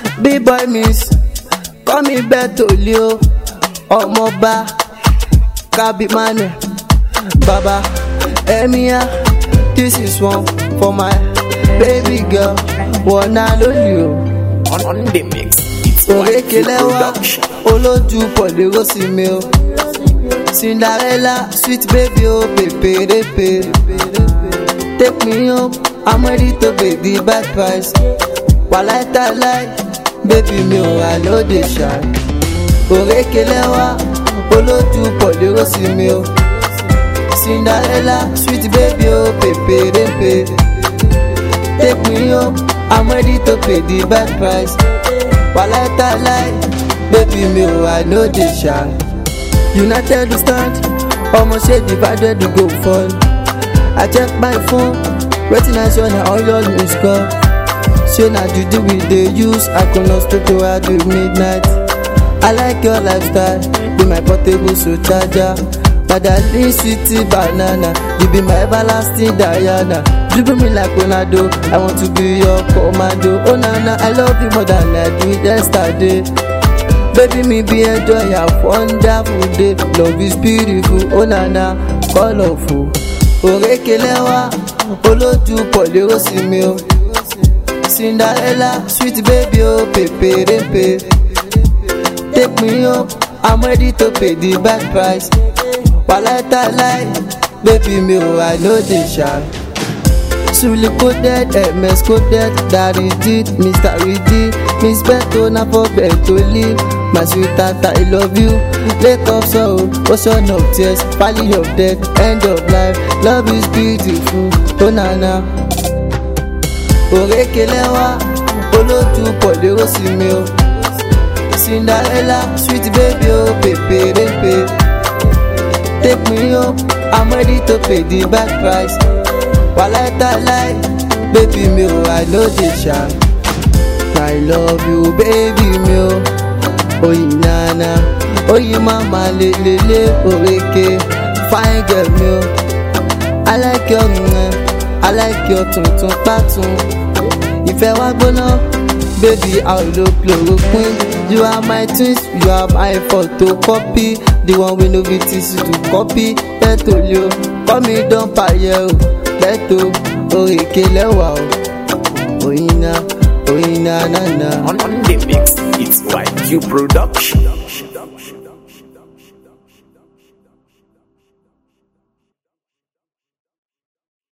B-boy miss, call me Betolio, Omoba, Kabi Mane, Baba, Emia. This is one for my baby girl, one and only. On the mix, it's Orekelewa, Oloju Polirosi mi o. Cinderella, sweet baby, oh pepe repe. Take me home, I'm ready to pay the bad price. While I lie, baby me oh I know they shine. Orekelewa, Oloju Polirosi mi o. Cinderella, sweet baby, oh pepe repe. Take me home, I'm ready to pay the bad price. While I lie, baby me oh I know they shine. United we stand, almost say divided we go fall. I check my phone, waiting I saw na all your news call. Say na juju we dey use, I cannot stop to hard with midnight. I like your lifestyle, be my portable so charger. Madali sweetie banana, you be my everlasting Diana. Dribble me like Ronaldo, I want to be your commando. Oh nana, I love you more than I did yesterday. Baby me be enjoy a wonderful day. Love is beautiful, oh nana, colorful. Orekelewa, Oloju Polirosi mi o. Cinderella, sweet baby, oh pepe repe. Take me home, I'm ready to pay the bad price. While I lie, baby me oh I know they shine. Suli coded, MS coded, Daddy did, Mr. Reedy, Miss Beto na for Betoli. My sweetheart, I love you. Lake of sorrow, ocean of tears, valley of death, end of life. Love is beautiful, oh nana. Orekelewa, Oloju Polirosi mi o. Cinderella, sweet baby, oh pepe repe. Take me home, I'm ready to pay the bad price. While I lie, baby me oh I know they shine. I love you baby me oh. Oyi nana, oyi mama lelele oreke. Fine girl me oh. I like your I like your tuntun patun. Ìfẹ́ wa gbóná, baby I will chloroquine. You are my twins, you are my photocopy. The one we no be easy to copy. Betolio, call me don paye o. Beto, Orekelewa o. Oyina, oyina nana. On the mix, it's YQ Production.